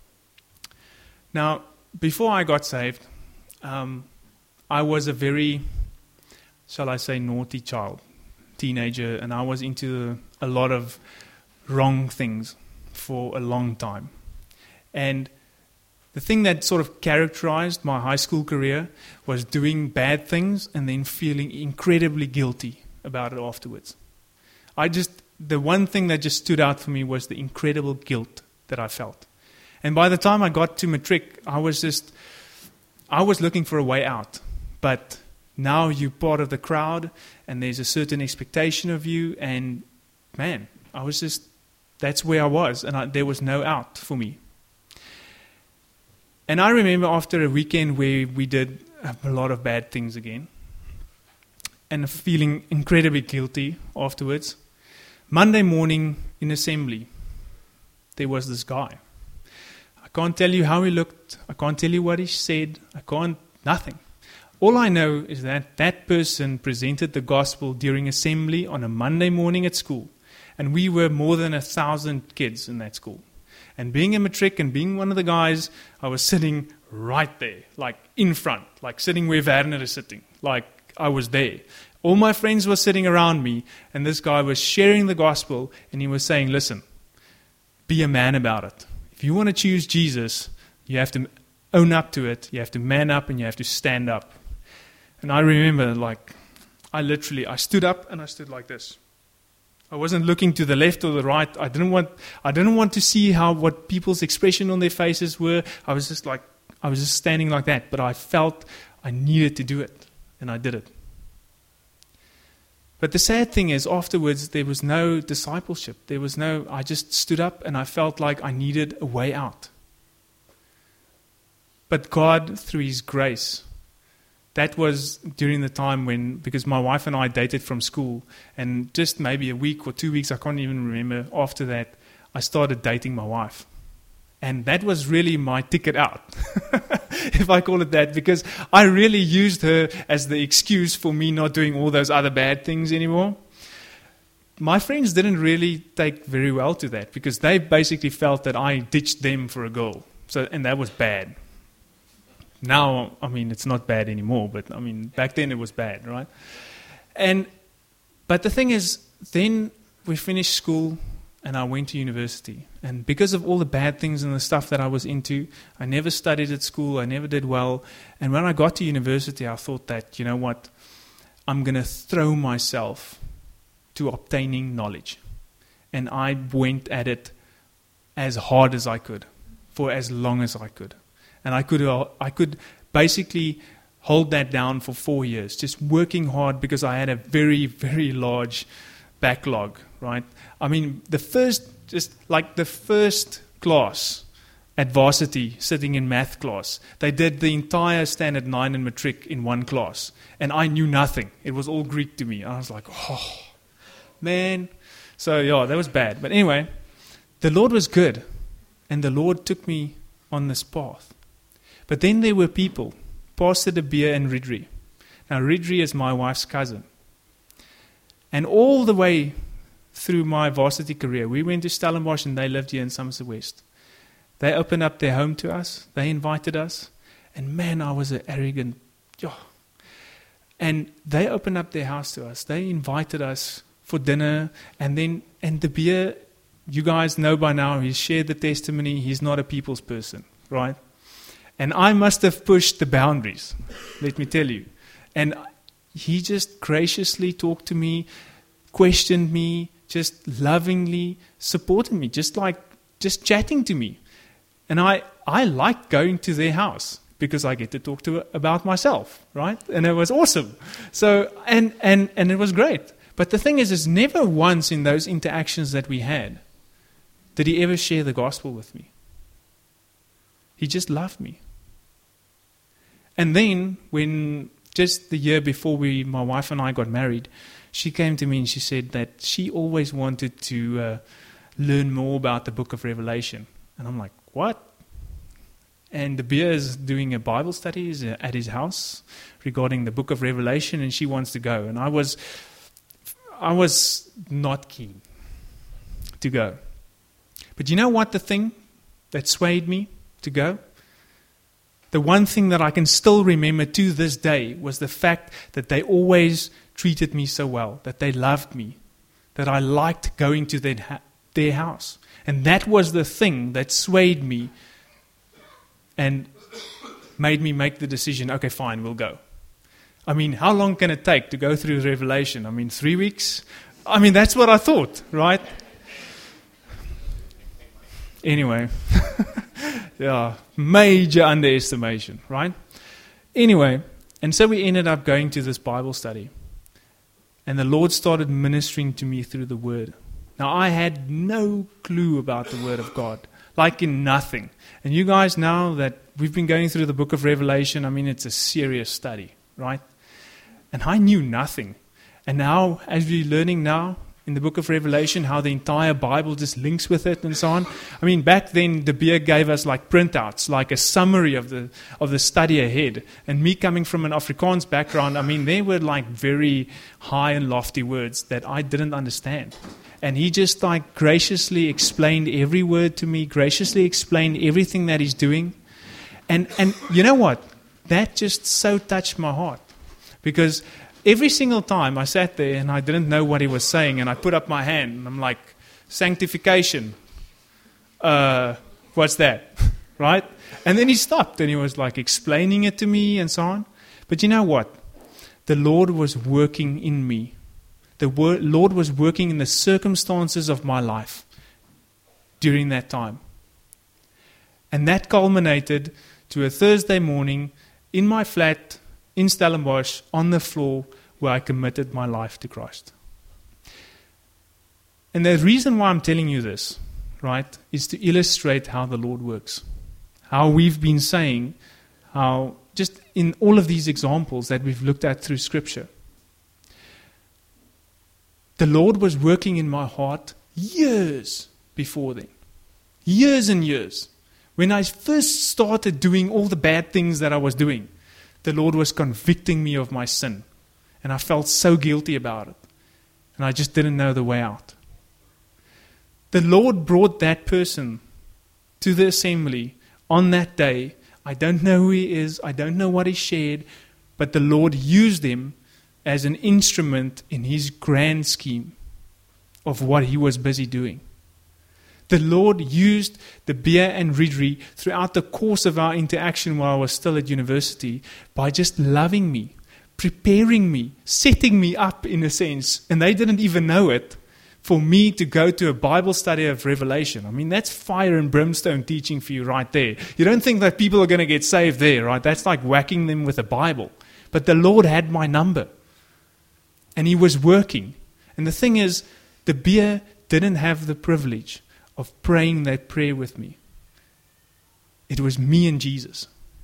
Now, before I got saved, um, I was a very, shall I say, naughty child, teenager, and I was into a lot of wrong things for a long time. And the thing that sort of characterized my high school career was doing bad things and then feeling incredibly guilty about it afterwards. I just, the one thing that just stood out for me was the incredible guilt that I felt. And by the time I got to matric, I was just, I was looking for a way out. But now you're part of the crowd and there's a certain expectation of you, and man, I was just, that's where I was, and I, there was no out for me. And I remember after a weekend where we did a lot of bad things again, and feeling incredibly guilty afterwards, Monday morning in assembly, there was this guy. I can't tell you how he looked. I can't tell you what he said. I can't, nothing. All I know is that that person presented the gospel during assembly on a Monday morning at school. And we were more than a thousand kids in that school. And being a matric and being one of the guys, I was sitting right there, like in front, like sitting where Werner is sitting. Like I was there. All my friends were sitting around me, and this guy was sharing the gospel, and he was saying, listen, be a man about it. If you want to choose Jesus, you have to own up to it, you have to man up, and you have to stand up. And I remember, like, I literally, I stood up, and I stood like this. I wasn't looking to the left or the right. I didn't want, I didn't want to see how, what people's expression on their faces were. I was just like, I was just standing like that, but I felt I needed to do it, and I did it. But the sad thing is, afterwards, there was no discipleship. There was no, I just stood up and I felt like I needed a way out. But God, through His grace, that was during the time when, because my wife and I dated from school, and just maybe a week or two weeks, I can't even remember, after that, I started dating my wife. And that was really my ticket out, if I call it that, because I really used her as the excuse for me not doing all those other bad things anymore. My friends didn't really take very well to that, because they basically felt that I ditched them for a girl. So, and that was bad. Now, I mean, it's not bad anymore, but I mean, back then it was bad, right? And, but the thing is, then we finished school, and I went to university. And because of all the bad things and the stuff that I was into, I never studied at school, I never did well. And when I got to university, I thought that, you know what, I'm going to throw myself to obtaining knowledge. And I went at it as hard as I could, for as long as I could. And I could, I could basically hold that down for four years, just working hard, because I had a very, very large backlog, right? I mean, the first, just like the first class at varsity, sitting in math class, they did the entire standard nine and matric in one class. And I knew nothing. It was all Greek to me. I was like, oh, man. So, yeah, that was bad. But anyway, the Lord was good. And the Lord took me on this path. But then there were people, Pastor De Beer and Ridri. Now, Ridri is my wife's cousin. And all the way through my varsity career, we went to Stellenbosch and they lived here in Somerset West. They opened up their home to us. They invited us. And man, I was an arrogant. Oh. And they opened up their house to us. They invited us for dinner. And then, and De Beer, you guys know by now, he's shared the testimony. He's not a people's person, right? And I must have pushed the boundaries, let me tell you. And he just graciously talked to me, questioned me, just lovingly supported me, just like, just chatting to me. And I, I liked going to their house because I get to talk to about myself, right? And it was awesome. So, and, and, and it was great. But the thing is, is never once in those interactions that we had did he ever share the gospel with me. He just loved me. And then when just the year before we, my wife and I got married, she came to me and she said that she always wanted to uh, learn more about the book of Revelation. And I'm like, what? And De Beer is doing a Bible study at his house regarding the book of Revelation, and she wants to go. And I was, I was not keen to go. But you know what the thing that swayed me to go? The one thing that I can still remember to this day was the fact that they always treated me so well, that they loved me, that I liked going to their, ha- their house. And that was the thing that swayed me and made me make the decision, okay, fine, we'll go. I mean, how long can it take to go through Revelation? I mean, three weeks? I mean, that's what I thought, right? Anyway, yeah, major underestimation, right? Anyway, and so we ended up going to this Bible study. And the Lord started ministering to me through the Word. Now, I had no clue about the Word of God, like in nothing. And you guys know that we've been going through the book of Revelation. I mean, it's a serious study, right? And I knew nothing. And now, as we're learning now, in the book of Revelation, how the entire Bible just links with it and so on. I mean, back then, De Beer gave us like printouts, like a summary of the of the study ahead. And me coming from an Afrikaans background, I mean, they were like very high and lofty words that I didn't understand. And he just like graciously explained every word to me, graciously explained everything that he's doing. And and you know what? That just so touched my heart. Because every single time I sat there and I didn't know what he was saying, and I put up my hand and I'm like, sanctification. Uh, what's that? Right? And then he stopped and he was like explaining it to me and so on. But you know what? The Lord was working in me. The wor- Lord was working in the circumstances of my life during that time. And that culminated to a Thursday morning in my flat in Stellenbosch on the floor where I committed my life to Christ. And the reason why I'm telling you this, right, is to illustrate how the Lord works. How we've been saying, how just in all of these examples that we've looked at through Scripture, the Lord was working in my heart years before then. Years and years. When I first started doing all the bad things that I was doing, the Lord was convicting me of my sin. And I felt so guilty about it. And I just didn't know the way out. The Lord brought that person to the assembly on that day. I don't know who he is. I don't know what he shared. But the Lord used him as an instrument in his grand scheme of what he was busy doing. The Lord used the Bea and Ridri throughout the course of our interaction while I was still at university by just loving me, preparing me, setting me up in a sense, and they didn't even know it, for me to go to a Bible study of Revelation. I mean, that's fire and brimstone teaching for you right there. You don't think that people are going to get saved there, right? That's like whacking them with a Bible. But the Lord had my number. And he was working. And the thing is, the Bea didn't have the privilege of praying that prayer with me. It was me and Jesus.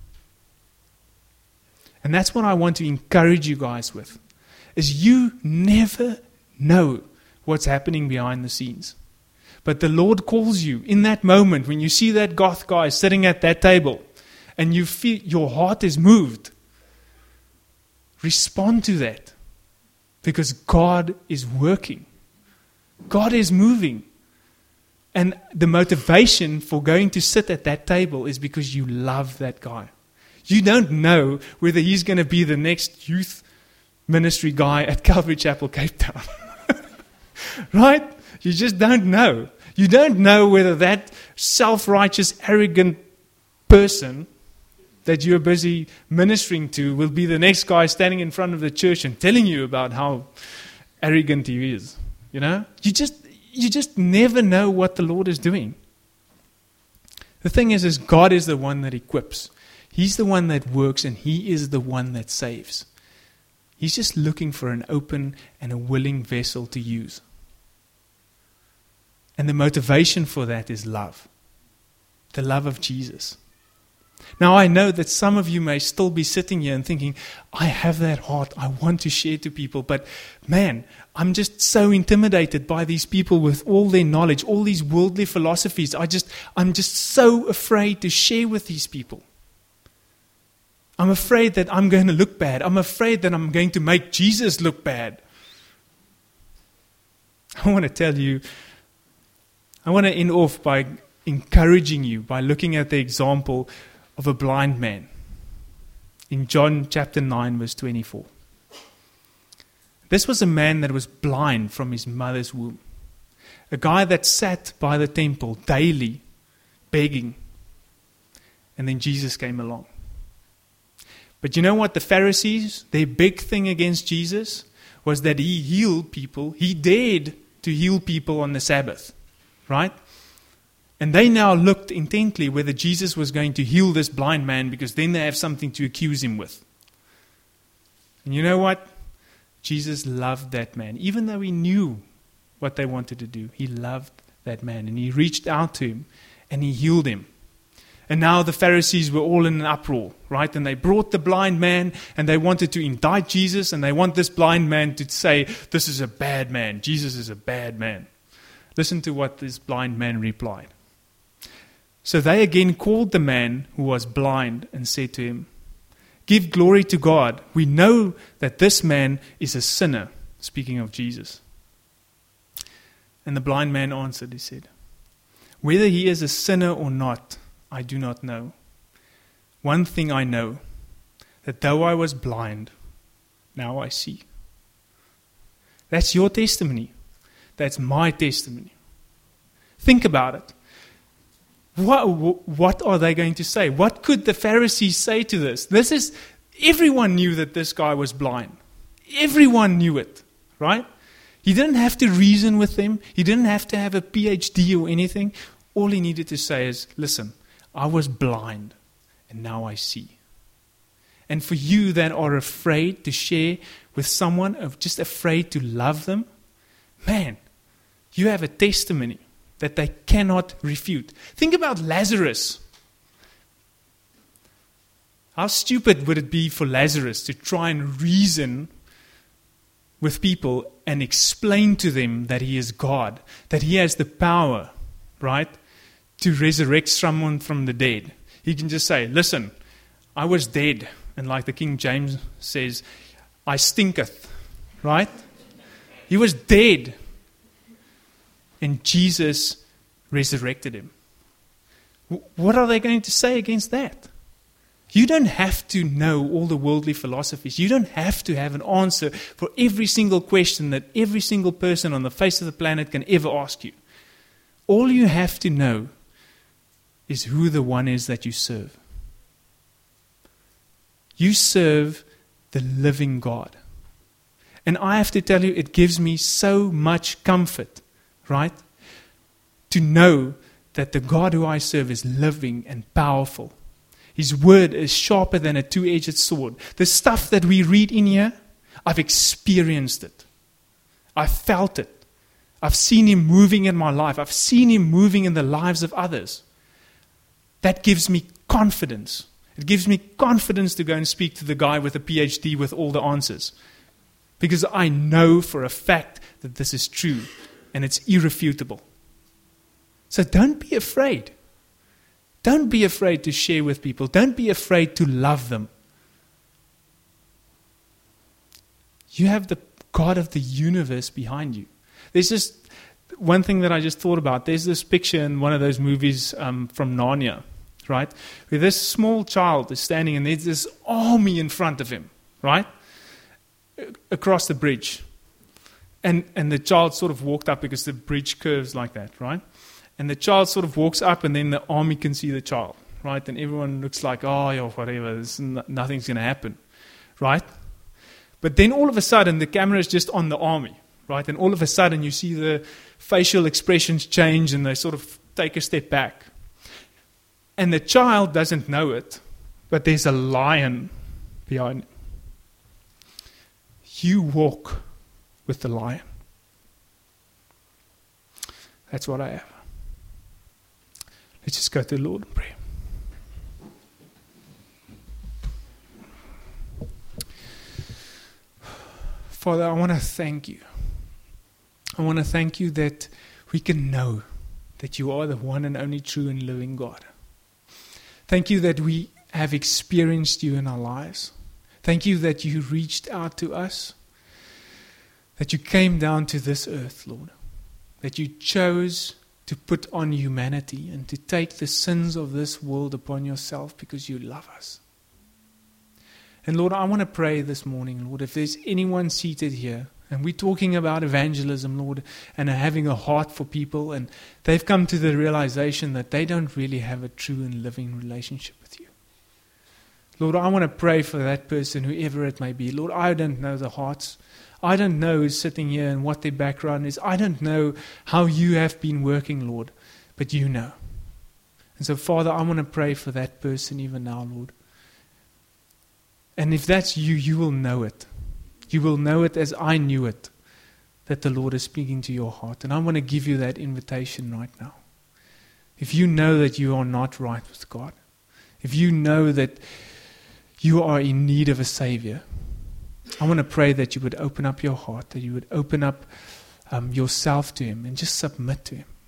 And that's what I want to encourage you guys with. Is you never know what's happening behind the scenes. But the Lord calls you in that moment when you see that goth guy sitting at that table and you feel your heart is moved. Respond to that. Because God is working. God is moving. And the motivation for going to sit at that table is because you love that guy. You don't know whether he's going to be the next youth ministry guy at Calvary Chapel, Cape Town. Right? You just don't know. You don't know whether that self-righteous, arrogant person that you're busy ministering to will be the next guy standing in front of the church and telling you about how arrogant he is. You know? You just you just never know what the Lord is doing. The thing is, is God is the one that equips. He's the one that works, and He is the one that saves. He's just looking for an open and a willing vessel to use. And the motivation for that is love. The love of Jesus. Now I know that some of you may still be sitting here and thinking, I have that heart, I want to share to people, but man, I'm just so intimidated by these people with all their knowledge, all these worldly philosophies. I just, I'm just so afraid to share with these people. I'm afraid that I'm going to look bad. I'm afraid that I'm going to make Jesus look bad. I want to tell you, I want to end off by encouraging you, by looking at the example of a blind man in John chapter nine, verse twenty-four. This was a man that was blind from his mother's womb. A guy that sat by the temple daily, begging. And then Jesus came along. But you know what? The Pharisees, their big thing against Jesus was that he healed people. He dared to heal people on the Sabbath. Right? And they now looked intently whether Jesus was going to heal this blind man, because then they have something to accuse him with. And you know what? Jesus loved that man. Even though he knew what they wanted to do, he loved that man. And he reached out to him and he healed him. And now the Pharisees were all in an uproar, right? And they brought the blind man and they wanted to indict Jesus, and they want this blind man to say, this is a bad man. Jesus is a bad man. Listen to what this blind man replied. So they again called the man who was blind and said to him, give glory to God. We know that this man is a sinner. Speaking of Jesus. And the blind man answered, he said, whether he is a sinner or not, I do not know. one thing I know, that though I was blind, now I see. That's your testimony. That's my testimony. Think about it. What, what are they going to say? What could the Pharisees say to this? This is, everyone knew that this guy was blind. Everyone knew it, right? He didn't have to reason with them. He didn't have to have a P H D or anything. All he needed to say is, listen, I was blind and now I see. And for you that are afraid to share with someone, of just afraid to love them, man, you have a testimony that they cannot refute. Think about Lazarus. How stupid would it be for Lazarus to try and reason with people and explain to them that he is God, that he has the power, right, to resurrect someone from the dead. He can just say, listen, I was dead. And like the King James says, I stinketh, right? He was dead. And Jesus resurrected him. What are they going to say against that? You don't have to know all the worldly philosophies. You don't have to have an answer for every single question that every single person on the face of the planet can ever ask you. All you have to know is who the one is that you serve. You serve the living God. And I have to tell you, it gives me so much comfort, right? To know that the God who I serve is living and powerful. His word is sharper than a two-edged sword. The stuff that we read in here, I've experienced it. I've felt it. I've seen him moving in my life. I've seen him moving in the lives of others. That gives me confidence. It gives me confidence to go and speak to the guy with a P H D with all the answers. Because I know for a fact that this is true and it's irrefutable. So don't be afraid. Don't be afraid to share with people. Don't be afraid to love them. You have the God of the universe behind you. There's just one thing that I just thought about. There's this picture in one of those movies um, from Narnia, right? Where this small child is standing and there's this army in front of him, right? Across the bridge. And, and the child sort of walked up because the bridge curves like that, right? And the child sort of walks up and then the army can see the child, right? And everyone looks like, oh, yeah, whatever, this, nothing's going to happen, right? But then all of a sudden the camera is just on the army, right? And all of a sudden you see the facial expressions change and they sort of take a step back. And the child doesn't know it, but there's a lion behind him. You walk with the lion. That's what I have. Let's just go to the Lord and pray. Father, I want to thank you. I want to thank you that we can know that you are the one and only true and living God. Thank you that we have experienced you in our lives. Thank you that you reached out to us, that you came down to this earth, Lord, that you chose to put on humanity and to take the sins of this world upon yourself because you love us. And Lord, I want to pray this morning, Lord, if there's anyone seated here, and we're talking about evangelism, Lord, and having a heart for people, and they've come to the realization that they don't really have a true and living relationship with you. Lord, I want to pray for that person, whoever it may be. Lord, I don't know the hearts. I don't know who's sitting here and what their background is. I don't know how you have been working, Lord, but you know. And so, Father, I want to pray for that person even now, Lord. And if that's you, you will know it. You will know it as I knew it, that the Lord is speaking to your heart. And I want to give you that invitation right now. If you know that you are not right with God, if you know that you are in need of a Savior, I want to pray that you would open up your heart, that you would open up um, yourself to Him and just submit to Him.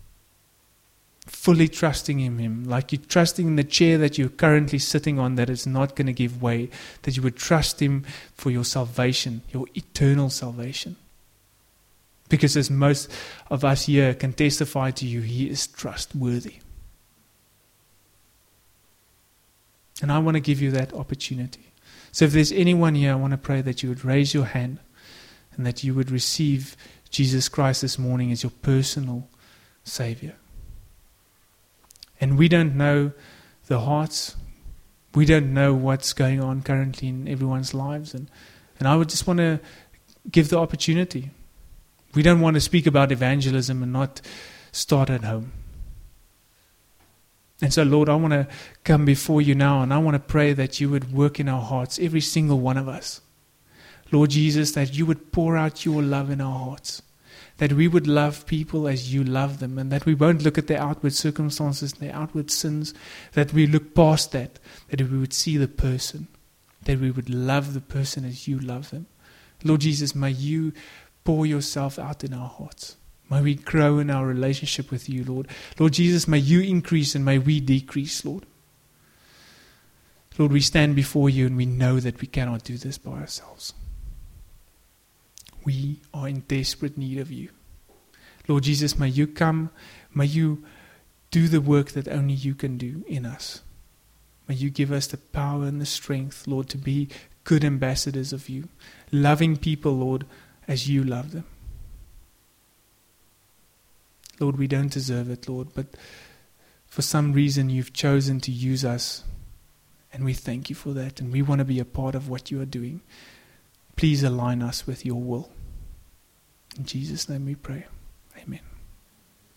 Fully trusting in Him, like you're trusting in the chair that you're currently sitting on that is not going to give way, that you would trust Him for your salvation, your eternal salvation. Because as most of us here can testify to you, He is trustworthy. And I want to give you that opportunity. So if there's anyone here, I want to pray that you would raise your hand and that you would receive Jesus Christ this morning as your personal Savior. And we don't know the hearts. We don't know what's going on currently in everyone's lives. And, and I would just want to give the opportunity. We don't want to speak about evangelism and not start at home. And so, Lord, I want to come before you now, and I want to pray that you would work in our hearts, every single one of us. Lord Jesus, that you would pour out your love in our hearts, that we would love people as you love them, and that we won't look at their outward circumstances and their outward sins, that we look past that, that we would see the person, that we would love the person as you love them. Lord Jesus, may you pour yourself out in our hearts. May we grow in our relationship with you, Lord. Lord Jesus, may you increase and may we decrease, Lord. Lord, we stand before you and we know that we cannot do this by ourselves. We are in desperate need of you. Lord Jesus, may you come, may you do the work that only you can do in us. May you give us the power and the strength, Lord, to be good ambassadors of you, loving people, Lord, as you love them. Lord, we don't deserve it, Lord, but for some reason you've chosen to use us, and we thank you for that, and we want to be a part of what you are doing. Please align us with your will. In Jesus' name we pray. Amen.